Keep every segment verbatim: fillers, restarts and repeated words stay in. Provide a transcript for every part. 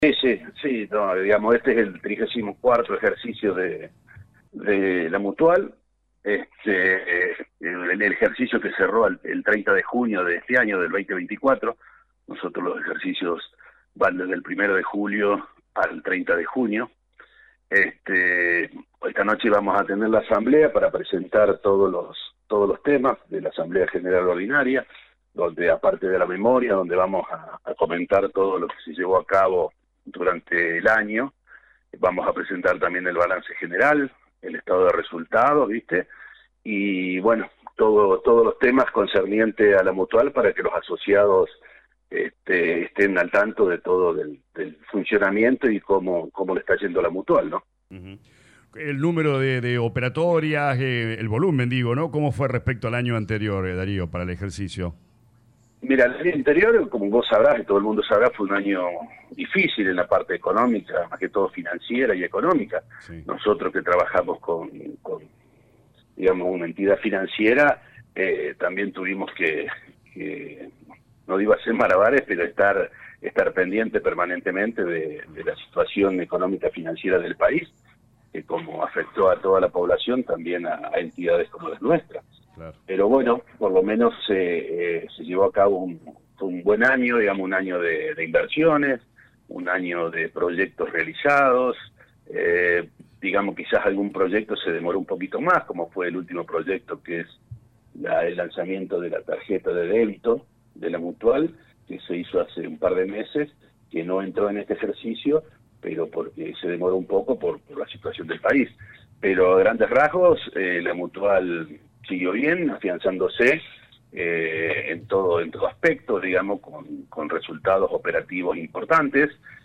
Sí, sí, sí, no, digamos, este es el trigésimo cuarto ejercicio de, de la Mutual, este, el, el ejercicio que cerró el, el treinta de junio de este año, del dos mil veinticuatro. Nosotros los ejercicios van desde el primero de julio al treinta de junio. Este, esta noche vamos a tener la asamblea para presentar todos los, todos los temas de la Asamblea General Ordinaria, donde aparte de la memoria, donde vamos a, a comentar todo lo que se llevó a cabo durante el año. Vamos a presentar también el balance general, el estado de resultados, ¿viste? Y bueno, todo, todos los temas concernientes a la Mutual para que los asociados este, estén al tanto de todo del, del funcionamiento y cómo, cómo le está yendo a la Mutual, ¿no? Uh-huh. El número de, de operatorias, eh, el volumen, digo, ¿no? ¿Cómo fue respecto al año anterior, eh, Darío, para el ejercicio? Mira, el año anterior, como vos sabrás y todo el mundo sabrá, fue un año difícil en la parte económica, más que todo financiera y económica. Sí. Nosotros que trabajamos con, con digamos, una entidad financiera, eh, también tuvimos que, que, no digo hacer malabares, pero estar, estar pendiente permanentemente de, de la situación económica financiera del país, que como afectó a toda la población, también a, a entidades como las nuestras. Claro. Pero bueno, por lo menos eh, eh, se llevó a cabo un, un buen año, digamos, un año de, de inversiones, un año de proyectos realizados, eh, digamos, quizás algún proyecto se demoró un poquito más, como fue el último proyecto, que es la, el lanzamiento de la tarjeta de débito de la Mutual, que se hizo hace un par de meses, que no entró en este ejercicio, pero porque se demoró un poco por, por la situación del país. Pero a grandes rasgos, eh, la Mutual siguió bien, afianzándose eh, en todo en todo aspecto, digamos, con, con resultados operativos importantes,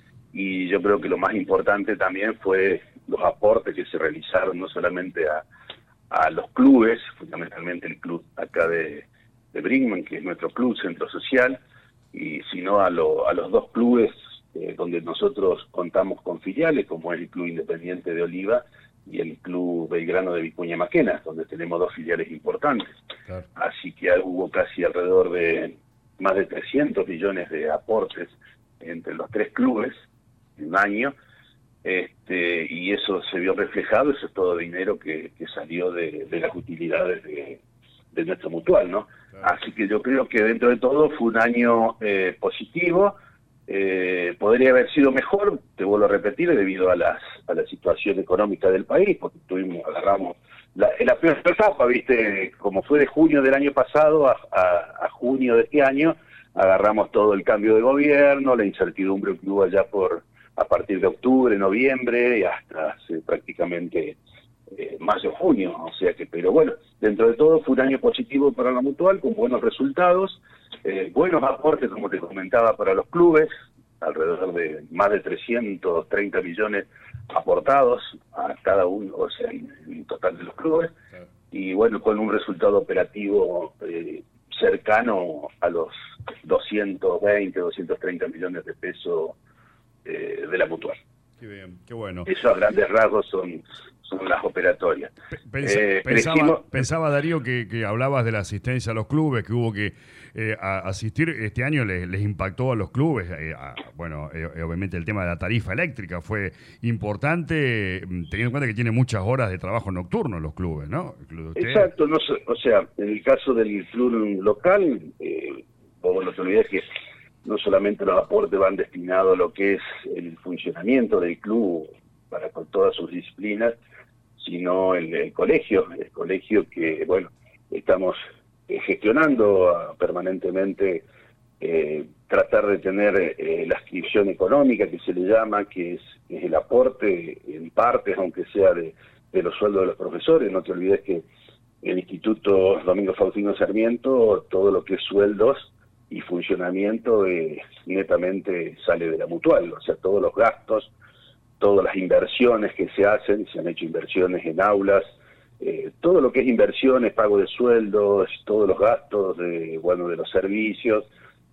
y yo creo que lo más importante también fue los aportes que se realizaron no solamente a, a los clubes, fundamentalmente el club acá de, de Brinkmann, que es nuestro club centro social, y sino a, lo, a los dos clubes eh, donde nosotros contamos con filiales, como es el Club Independiente de Oliva y el Club Belgrano de Vicuña Maquena, donde tenemos dos filiales importantes. Claro. Así que hubo casi alrededor de más de trescientos millones de aportes entre los tres clubes en un año, este, y eso se vio reflejado, eso es todo dinero que, que salió de, de las utilidades de, de nuestro Mutual, ¿no? Claro. Así que yo creo que dentro de todo fue un año eh, positivo. Eh, podría haber sido mejor, te vuelvo a repetir, debido a las a la situación económica del país, porque tuvimos, agarramos la, la peor etapa, viste, como fue de junio del año pasado a, a, a junio de este año, agarramos todo el cambio de gobierno, la incertidumbre que hubo allá por a partir de octubre, noviembre y hasta hace prácticamente eh, mayo, junio, o sea que, pero bueno, dentro de todo fue un año positivo para la Mutual, con buenos resultados. Eh, buenos aportes, como te comentaba, para los clubes, alrededor de más de trescientos treinta millones aportados a cada uno, o sea, en, en total de los clubes, claro. Y bueno, con un resultado operativo eh, cercano a los doscientos veinte, doscientos treinta millones de pesos eh, de la Mutual. Qué bien, qué bueno. Eso a grandes rasgos son, son las operatorias. Pensa, eh, pensaba, elegimos... pensaba, Darío, que, que hablabas de la asistencia a los clubes, que hubo que eh, a, asistir este año, les, les impactó a los clubes. Eh, a, bueno, eh, obviamente el tema de la tarifa eléctrica fue importante, teniendo en cuenta que tiene muchas horas de trabajo nocturno los clubes, ¿no? El club de Exacto, no, o sea, en el caso del club local, eh, vos no te olvides que no solamente los aportes van destinados a lo que es el funcionamiento del club para con todas sus disciplinas, sino el, el colegio, el colegio que, bueno, estamos eh, gestionando uh, permanentemente, eh, tratar de tener eh, la inscripción económica que se le llama, que es, es el aporte en partes, aunque sea de, de los sueldos de los profesores. No te olvides que el Instituto Domingo Faustino Sarmiento, todo lo que es sueldos y funcionamiento eh, netamente sale de la Mutual, o sea, todos los gastos, todas las inversiones que se hacen, se han hecho inversiones en aulas, eh, todo lo que es inversiones, pago de sueldos, todos los gastos de, bueno, de los servicios,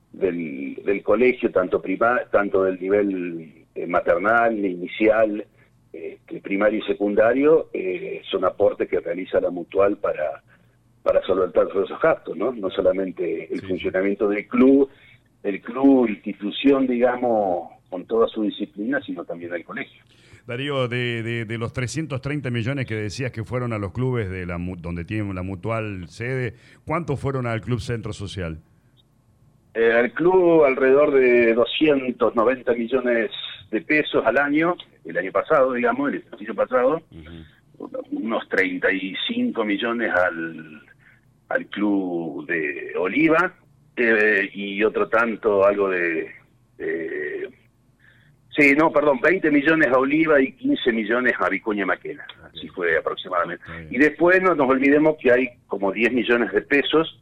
del, del colegio, tanto prima, tanto del nivel eh, maternal, inicial, eh, primario y secundario, eh, son aportes que realiza la Mutual para para solventar todos esos gastos, ¿no? No solamente el sí. funcionamiento del club, el club, institución, digamos, con toda su disciplina, sino también al colegio. Darío, de, de, de los trescientos treinta millones que decías que fueron a los clubes de la donde tienen la Mutual sede, ¿cuántos fueron al Club Centro Social? Eh, al club alrededor de doscientos noventa millones de pesos al año, el año pasado, digamos, el ejercicio pasado, uh-huh. unos treinta y cinco millones al, al club de Oliva, eh, y otro tanto, algo de... Eh, sí, no, perdón, veinte millones a Oliva y quince millones a Vicuña Maquena, así fue aproximadamente. Y después no nos olvidemos que hay como diez millones de pesos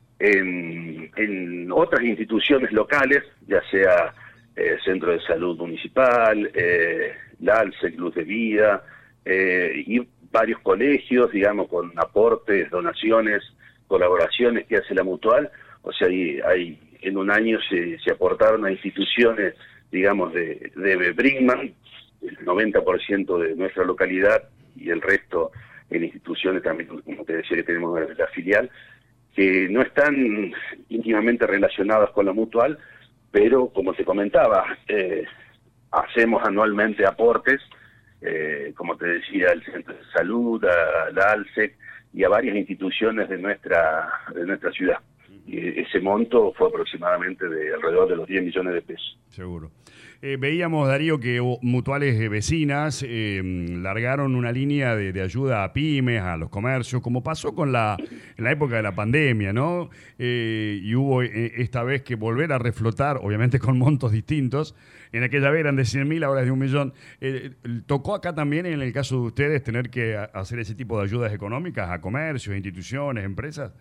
en, en otras instituciones locales, ya sea eh, Centro de Salud Municipal, eh, la ALSEC, Luz de Vida, eh, y varios colegios, digamos, con aportes, donaciones, colaboraciones que hace la Mutual. O sea, hay, hay en un año se, se aportaron a instituciones, digamos, de, de Brinkmann, el noventa por ciento de nuestra localidad, y el resto en instituciones también, como te decía, que tenemos la filial, que no están íntimamente relacionadas con la Mutual, pero como te comentaba, eh, hacemos anualmente aportes, eh, como te decía, al Centro de Salud, a la ALSEC y a varias instituciones de nuestra, de nuestra ciudad. Y ese monto fue aproximadamente de alrededor de los diez millones de pesos. Seguro. Eh, veíamos, Darío, que mutuales vecinas eh, largaron una línea de, de ayuda a pymes, a los comercios, como pasó con la en la época de la pandemia, ¿no? Eh, y hubo eh, esta vez que volver a reflotar, obviamente con montos distintos. En aquella vez eran de cien mil, ahora es de un millón. Eh, ¿Tocó acá también, en el caso de ustedes, tener que hacer ese tipo de ayudas económicas a comercios, instituciones, empresas?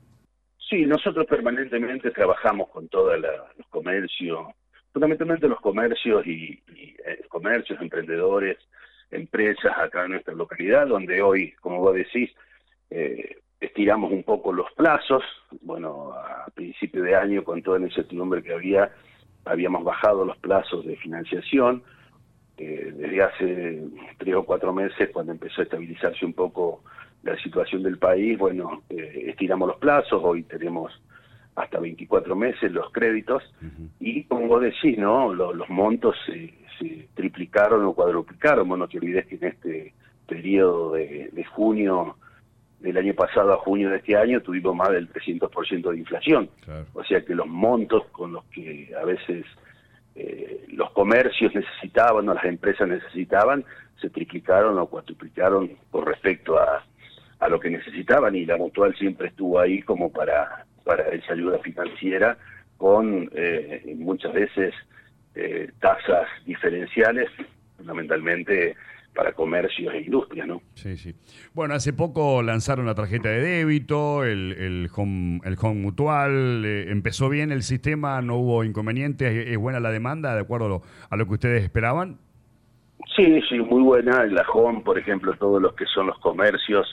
Sí, nosotros permanentemente trabajamos con todos los comercios, fundamentalmente los comercios y, y eh, comercios, emprendedores, empresas acá en nuestra localidad, donde hoy, como vos decís, eh, estiramos un poco los plazos. Bueno, a principio de año, con toda la incertidumbre que había, habíamos bajado los plazos de financiación. Eh, desde hace tres o cuatro meses, cuando empezó a estabilizarse un poco la situación del país, bueno, eh, estiramos los plazos. Hoy tenemos hasta veinticuatro meses los créditos, uh-huh. Y como vos decís, ¿no? Los, los montos se, se triplicaron o cuadruplicaron. Bueno, no te olvides que en este periodo de, de junio del año pasado a junio de este año tuvimos más del trescientos por ciento de inflación. Claro. O sea que los montos con los que a veces eh, los comercios necesitaban o las empresas necesitaban se triplicaron o cuadruplicaron con respecto a, a lo que necesitaban, y la Mutual siempre estuvo ahí como para para esa ayuda financiera, con eh, muchas veces eh, tasas diferenciales, fundamentalmente para comercios e industrias, ¿no? Sí, sí. Bueno, hace poco lanzaron la tarjeta de débito, el, el, home, el home Mutual, eh, empezó bien el sistema, no hubo inconvenientes, ¿es, es buena la demanda de acuerdo a lo, a lo que ustedes esperaban? Sí, sí, muy buena. La home, por ejemplo, todos los que son los comercios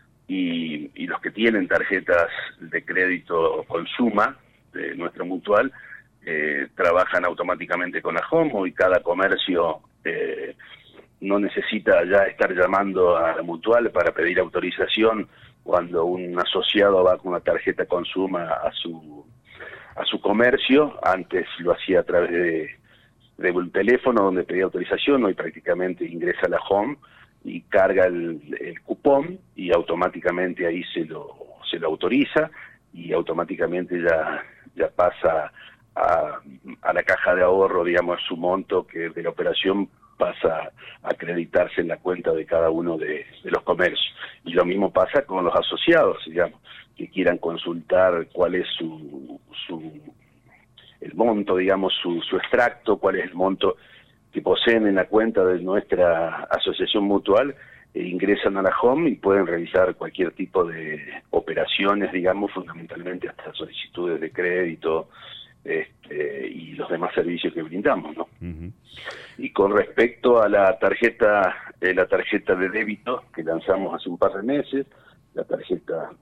Y, y los que tienen tarjetas de crédito Consuma de nuestra Mutual, eh, trabajan automáticamente con la Home, y cada comercio eh, no necesita ya estar llamando a la Mutual para pedir autorización cuando un asociado va con una tarjeta Consuma a su a su comercio. Antes lo hacía a través de, de un teléfono donde pedía autorización, hoy prácticamente ingresa a la Home y carga el, el cupón, y automáticamente ahí se lo se lo autoriza, y automáticamente ya ya pasa a, a la caja de ahorro, digamos, su monto que de la operación pasa a acreditarse en la cuenta de cada uno de, de los comercios. Y lo mismo pasa con los asociados, digamos, que quieran consultar cuál es su, su el monto, digamos, su, su extracto, cuál es el monto que poseen en la cuenta de nuestra asociación mutual, e ingresan a la Home y pueden realizar cualquier tipo de operaciones, digamos, fundamentalmente hasta solicitudes de crédito este, y los demás servicios que brindamos, ¿no? Uh-huh. Y con respecto a la tarjeta, eh, la tarjeta de débito que lanzamos hace un par de meses, la tarjeta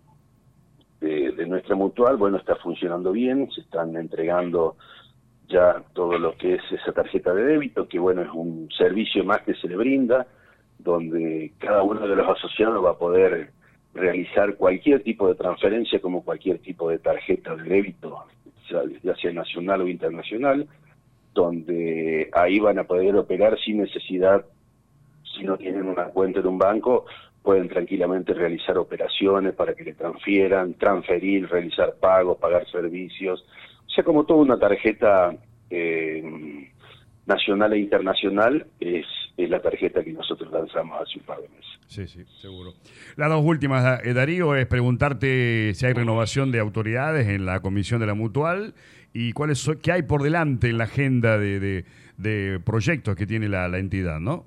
de, de nuestra mutual, bueno, está funcionando bien, se están entregando ya todo lo que es esa tarjeta de débito, que bueno, es un servicio más que se le brinda, donde cada uno de los asociados va a poder realizar cualquier tipo de transferencia como cualquier tipo de tarjeta de débito, ya sea nacional o internacional, donde ahí van a poder operar sin necesidad, si no tienen una cuenta en un banco, pueden tranquilamente realizar operaciones para que le transfieran, transferir, realizar pagos, pagar servicios, o sea, como toda una tarjeta eh, nacional e internacional, es, es la tarjeta que nosotros lanzamos hace un par de meses. Sí, sí, seguro. Las dos últimas, eh, Darío, es preguntarte si hay renovación de autoridades en la Comisión de la Mutual y cuáles son, qué hay por delante en la agenda de, de, de proyectos que tiene la, la entidad, ¿no?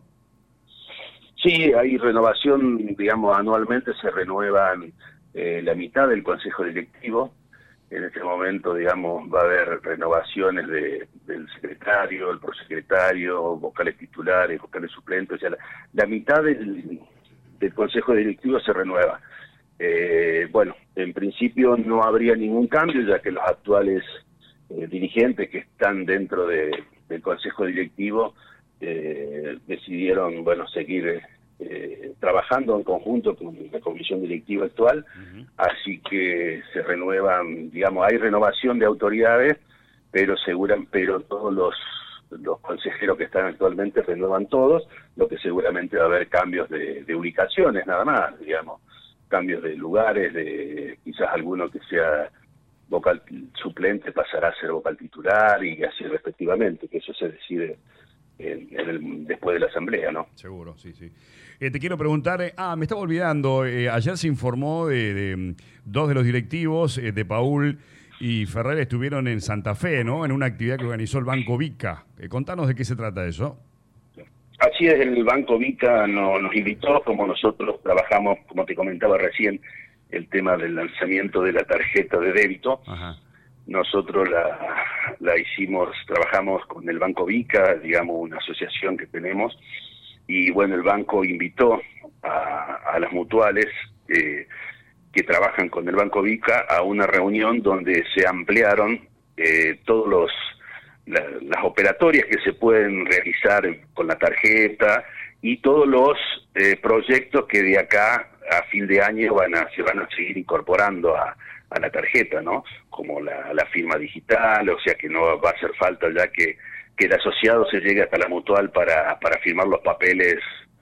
Sí, hay renovación, digamos, anualmente se renuevan eh, la mitad del Consejo Directivo. En este momento, digamos, va a haber renovaciones de, del secretario, el prosecretario, vocales titulares, vocales suplentes, o sea, la, la mitad del, del Consejo Directivo se renueva. Eh, bueno, en principio no habría ningún cambio, ya que los actuales eh, dirigentes que están dentro de, del Consejo Directivo eh, decidieron, bueno, seguir eh, trabajando en conjunto con la comisión directiva actual, uh-huh. Así que se renuevan, digamos, hay renovación de autoridades, pero seguran, pero todos los los consejeros que están actualmente renuevan todos, lo que seguramente va a haber cambios de, de ubicaciones, nada más, digamos, cambios de lugares, de quizás alguno que sea vocal suplente pasará a ser vocal titular y así respectivamente, que eso se decide en, en el, después de la asamblea, ¿no? Seguro, sí, sí. Eh, te quiero preguntar, eh, ah, me estaba olvidando, eh, ayer se informó de, de dos de los directivos, eh, de Paul y Ferrer, estuvieron en Santa Fe, ¿no? En una actividad que organizó el Banco Vica. Eh, contanos de qué se trata eso. Así es, el Banco Vica no, nos invitó, como nosotros trabajamos, como te comentaba recién, el tema del lanzamiento de la tarjeta de débito. Ajá. Nosotros la, la hicimos, trabajamos con el Banco Vica, digamos, una asociación que tenemos, y bueno, el banco invitó a, a las mutuales eh, que trabajan con el Banco Vica a una reunión donde se ampliaron eh, todos los la, las operatorias que se pueden realizar con la tarjeta y todos los eh, proyectos que de acá a fin de año van a se van a seguir incorporando a, a la tarjeta, ¿no? Como la, la firma digital, o sea que no va a hacer falta ya que, que el asociado se llegue hasta la mutual para, para firmar los papeles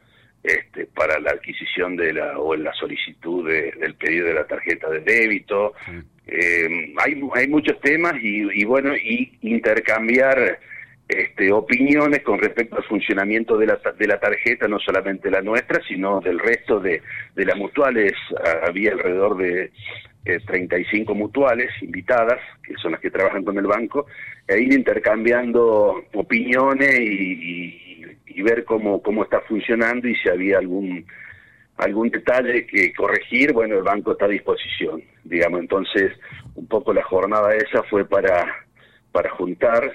este, para la adquisición de la o la solicitud de, del pedido de la tarjeta de débito. Sí. Eh, hay, hay muchos temas y, y bueno, y intercambiar Este, opiniones con respecto al funcionamiento de la, de la tarjeta, no solamente la nuestra, sino del resto de, de las mutuales. Había alrededor de eh, treinta y cinco mutuales invitadas, que son las que trabajan con el banco, e ir intercambiando opiniones y, y, y ver cómo, cómo está funcionando y si había algún algún detalle que corregir. Bueno, el banco está a disposición, digamos. Entonces, un poco la jornada esa fue para, para juntar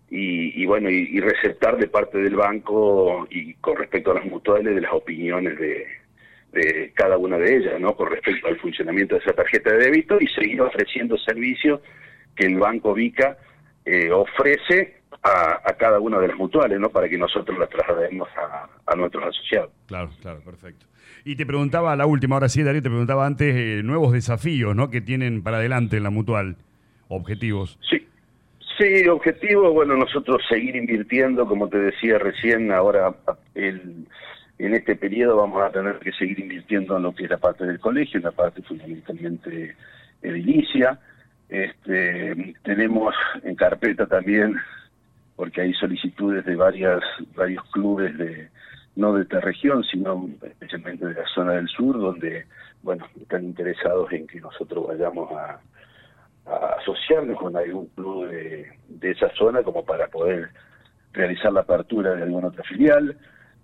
Y, y bueno, y, y receptar de parte del banco y con respecto a las mutuales de las opiniones de, de cada una de ellas, ¿no? Con respecto al funcionamiento de esa tarjeta de débito y seguir ofreciendo servicios que el Banco Vica eh, ofrece a, a cada una de las mutuales, ¿no? Para que nosotros las traslademos a, a nuestros asociados. Claro, claro, perfecto. Y te preguntaba, la última, ahora sí, Darío, te preguntaba antes, eh, nuevos desafíos, ¿no? Que tienen para adelante en la mutual, objetivos. Sí. Sí, objetivo, bueno, nosotros seguir invirtiendo, como te decía recién, ahora el, en este periodo vamos a tener que seguir invirtiendo en lo que es la parte del colegio, en la parte fundamentalmente edilicia. Este, tenemos en carpeta también, porque hay solicitudes de varias varios clubes, de no de esta región, sino especialmente de la zona del sur, donde, bueno, están interesados en que nosotros vayamos a a asociarnos con algún club de, de esa zona como para poder realizar la apertura de alguna otra filial,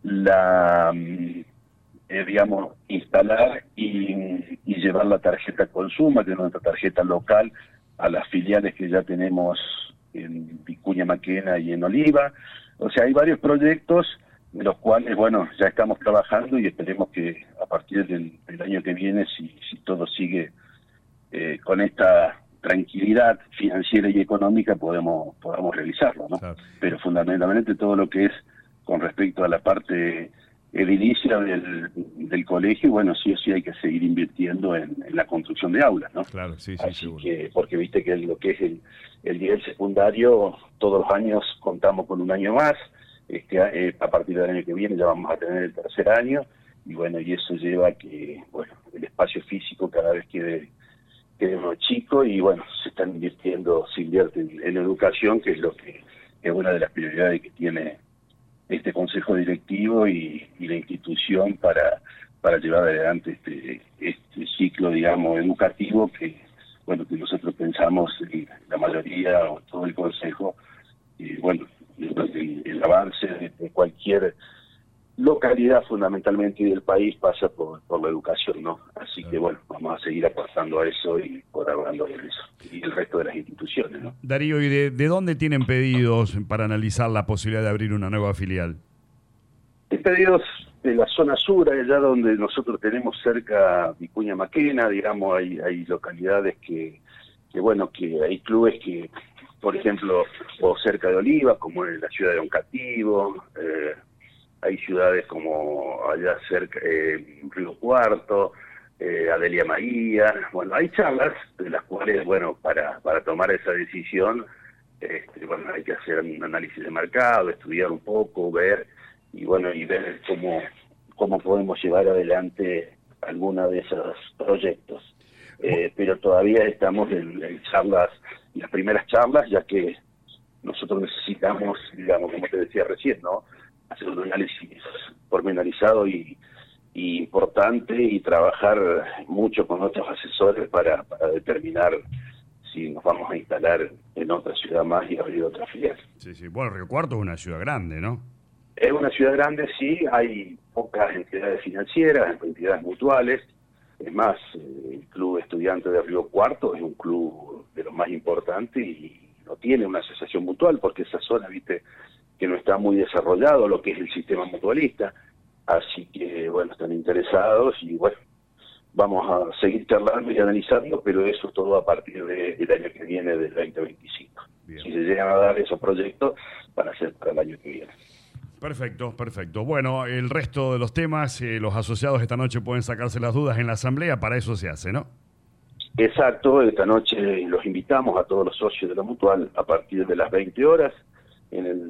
la eh, digamos, instalar y, y llevar la tarjeta Consuma, que es nuestra tarjeta local, a las filiales que ya tenemos en Vicuña Maquena y en Oliva. O sea, hay varios proyectos de los cuales, bueno, ya estamos trabajando y esperemos que a partir del, del año que viene, si, si todo sigue eh, con esta tranquilidad financiera y económica, podemos podamos realizarlo, ¿no? Claro. Pero fundamentalmente todo lo que es con respecto a la parte edilicia del, del colegio, y bueno, sí o sí hay que seguir invirtiendo en, en la construcción de aulas, ¿no? Claro, sí, sí, Así seguro. que, porque viste que lo que es el, el nivel secundario, todos los años contamos con un año más, este, eh, a partir del año que viene ya vamos a tener el tercer año, y bueno, y eso lleva a que, bueno, el espacio físico cada vez quede, quede más chico, y bueno, se están invirtiendo, se invierte en, en educación, que es lo que es una de las prioridades que tiene este consejo directivo y, y la institución para, para llevar adelante este, este ciclo, digamos, educativo que, bueno, que nosotros pensamos, y la mayoría o todo el consejo, y bueno, el, el avance de, de cualquier localidad fundamentalmente del país pasa por, por la educación, ¿no? Así que bueno, vamos a seguir apostando a eso y colaborando en eso. Y el resto de las instituciones, ¿no? Darío, ¿y de, de dónde tienen pedidos para analizar la posibilidad de abrir una nueva filial? Hay pedidos de la zona sur, allá donde nosotros tenemos cerca Vicuña Maquena, digamos, hay, hay localidades que, que, bueno, que hay clubes que, por ejemplo, o cerca de Olivas, como en la ciudad de Oncativo, eh, hay ciudades como allá cerca, eh, Río Cuarto, eh, Adelia María, bueno, hay charlas de las cuales, bueno, para, para tomar esa decisión, este, bueno, hay que hacer un análisis de mercado, estudiar un poco, ver, y bueno, y ver cómo, cómo podemos llevar adelante alguna de esos proyectos. Eh, pero todavía estamos en, en charlas, en las primeras charlas, ya que nosotros necesitamos, digamos, como te decía recién, ¿no?, hacer un análisis pormenorizado y, y importante, y trabajar mucho con otros asesores para, para determinar si nos vamos a instalar en otra ciudad más y abrir otra filial. Sí, sí. Bueno, Río Cuarto es una ciudad grande, ¿no? Es una ciudad grande, sí, hay pocas entidades financieras, entidades mutuales. Es más, el Club Estudiante de Río Cuarto es un club de los más importantes y no tiene una asociación mutual, porque esa zona, viste, que no está muy desarrollado lo que es el sistema mutualista. Así que, bueno, están interesados y, bueno, vamos a seguir charlando y analizando, pero eso todo a partir de, del año que viene, del veinte veinticinco. Bien. Si se llegan a dar esos proyectos, van a ser para el año que viene. Perfecto, perfecto. Bueno, el resto de los temas, eh, los asociados esta noche pueden sacarse las dudas en la asamblea, para eso se hace, ¿no? Exacto, esta noche los invitamos a todos los socios de la Mutual a partir de las veinte horas en el